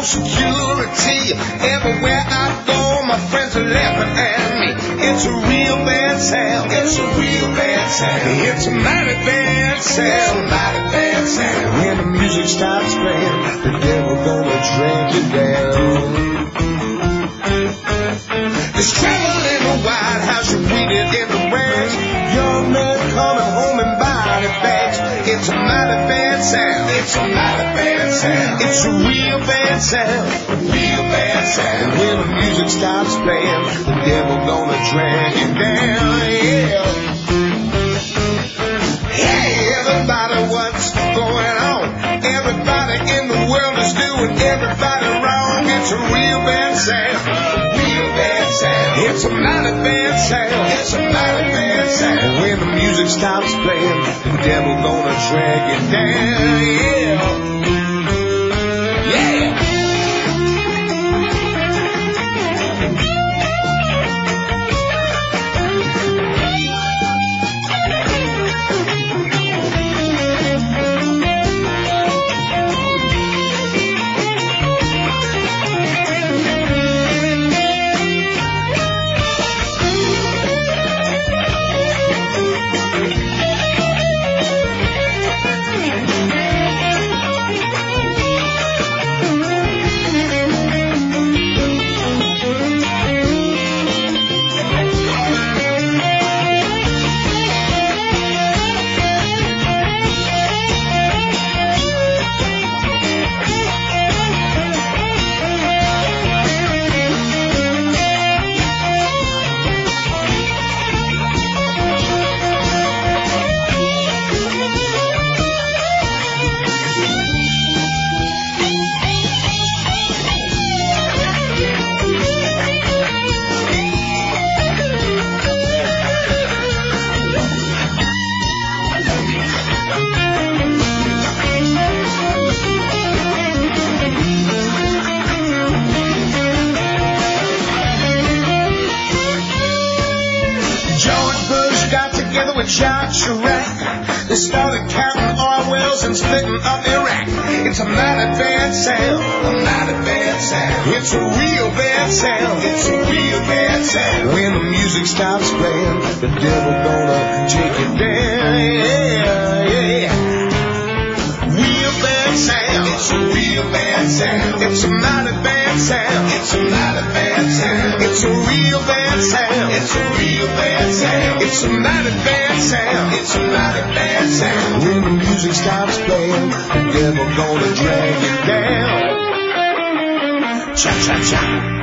security. Everywhere I go, my friends are laughing at me. It's a real bad sound. It's a real bad sound. It's a mighty bad sound. It's a mighty bad sound. When the music stops playing, the devil gonna drag you down. There's trouble in the White House, you read it in the rags. Young men coming home in body bags. It's a mighty bad sound. It's a mighty bad sound. It's a real bad sound. A real bad sound. When the music stops playing, the devil gonna drag you down. Yeah. Hey, everybody, what's going on? Everybody in the world is doing everybody wrong. It's a real bad sound. Real bad sound. It's a mighty bad sound. It's a mighty bad sound. When the music stops playing, the devil gonna drag you down. Yeah. Yeah. Jacques Chirac, they started counting oil wells and splitting up Iraq. It's a mighty bad sound, a mighty bad sound. It's a real bad sound, it's a real bad sound. When the music stops playing, the devil gonna take it down. Yeah, yeah. Real bad sound, it's a real bad sound. It's a mighty bad sound, it's a mighty bad sound. It's a real bad sound, it's a real bad sound. It's a mighty bad sound, it's a mighty bad sound. When the music stops playing, the devil gonna drag you down. Cha cha cha.